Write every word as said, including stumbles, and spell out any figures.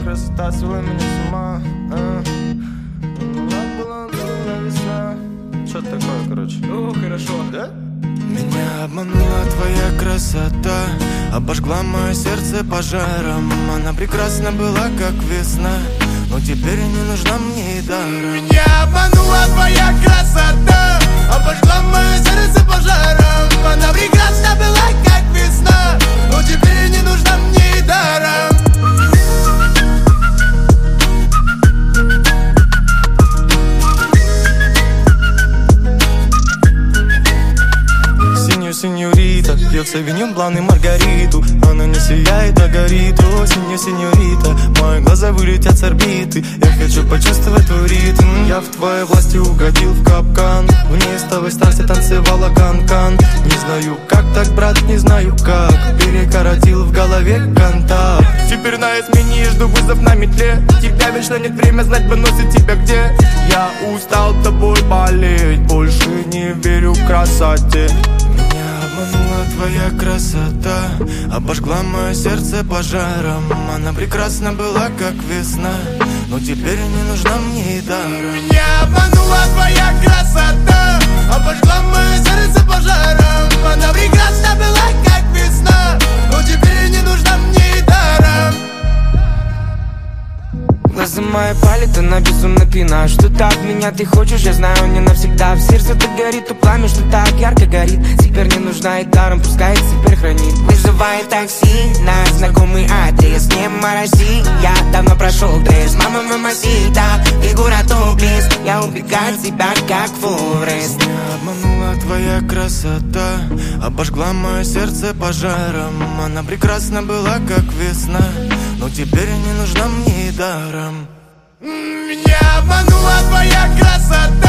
красота свела меня с ума. а. Была, была весна. Что такое, короче? О, хорошо. Да? Меня обманула твоя красота, обожгла мое сердце пожаром. Она прекрасна была, как весна, но теперь не нужна мне и даром. Меня обманула твоя красота, обожгла мое сердце пожаром. Она прекрасна была, как весна, но теперь не нужна мне и даром. Сеньорита, пьет савиньон, блан и маргариту. Она не сияет, а горит. О, синьо, сеньорита, мои глаза вылетят с орбиты. Я хочу почувствовать твой ритм. Я в твоей власти угодил в капкан. Вниз с тобой страсти танцевала кан-кан. Не знаю как так, брат, не знаю как. Перекоротил в голове контакт. Теперь на измене жду вызов на метле. Тебя вечно нет, время знать бы носит тебя где. Я устал тобой болеть, больше не верю в красоте. Меня обманула твоя красота, обожгла мое сердце пожаром. Она прекрасна была, как весна, но теперь не нужна мне и даром. Меня обманула твоя красота, обожгла мое сердце пожаром. Она прекрасна была, как весна, но теперь не нужна мне и даром. Глаза мои палят, она безумно пьяна. Что так меня ты хочешь, я знаю, не навсегда. В сердце так горит то пламя, что так ярко горит. Теперь не нужна и даром, пускай теперь хранит. Вызывай такси на знакомый адрес. Не морози, я давно прошел тест. Мама, мамасита, фигура топлес. Я убегаю от тебя, как Форест. Меня обманула твоя красота, обожгла мое сердце пожаром. Она прекрасна была, как весна, но теперь не нужна мне и даром. Меня обманула твоя красота,